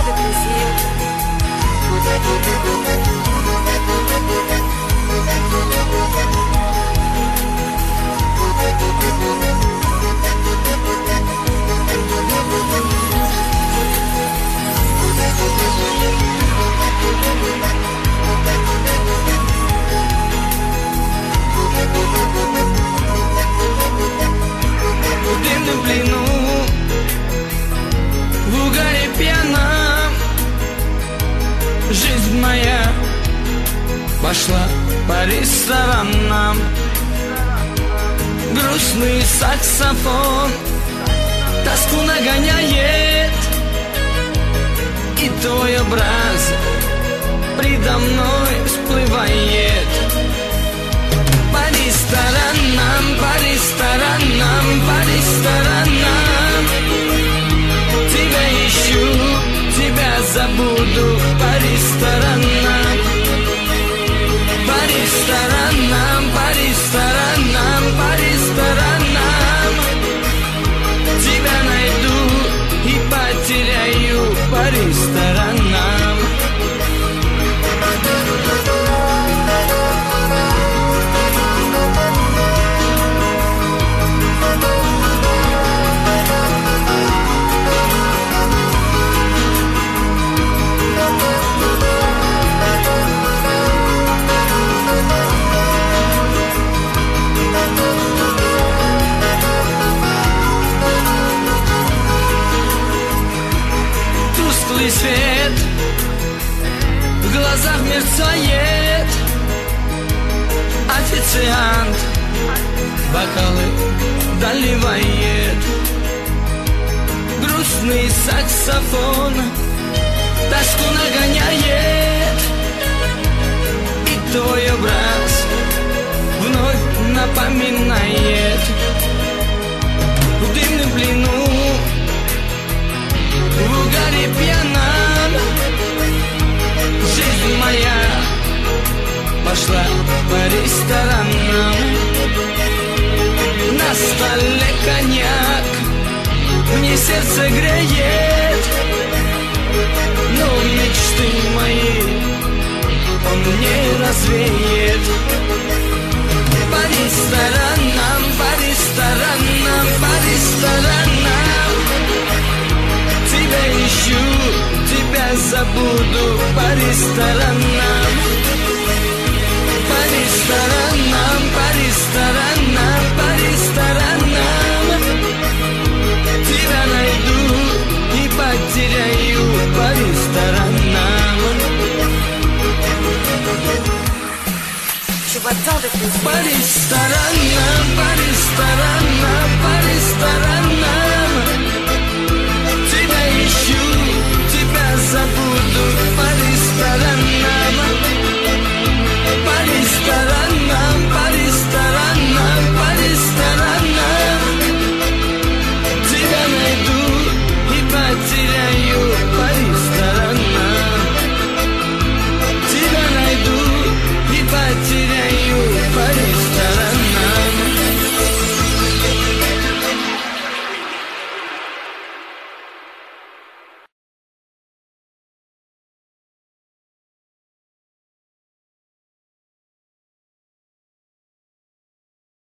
de plaisir. В дымном плену, в угаре пьяном, жизнь моя пошла по ресторанам. Грустный саксофон тоску нагоняет, и твой образ предо мной всплывает. По ресторанам, по ресторанам, по ресторанам тебя ищу, тебя забуду. По ресторанам, по ресторанам, по ресторанам, по ресторанам тебя найду и потеряю. По ресторанам. Тусклый свет в глазах мерцает, официант бокалы доливает. Грустный саксофон тоску нагоняет, и твой образ вновь напоминает. В дымном плену, в угаре пьяном, жизнь моя пошла по ресторанам. На столе коньяк мне сердце греет, но мечты мои он не развеет. По ресторанам, по ресторанам, по ресторанам тебя ищу, тебя забуду. По ресторанам, по ресторанам, по ресторанам, по ресторанам тебя найду и потеряю. По ресторанам. Je vois tant de plaisir. По ресторанам, по ресторанам.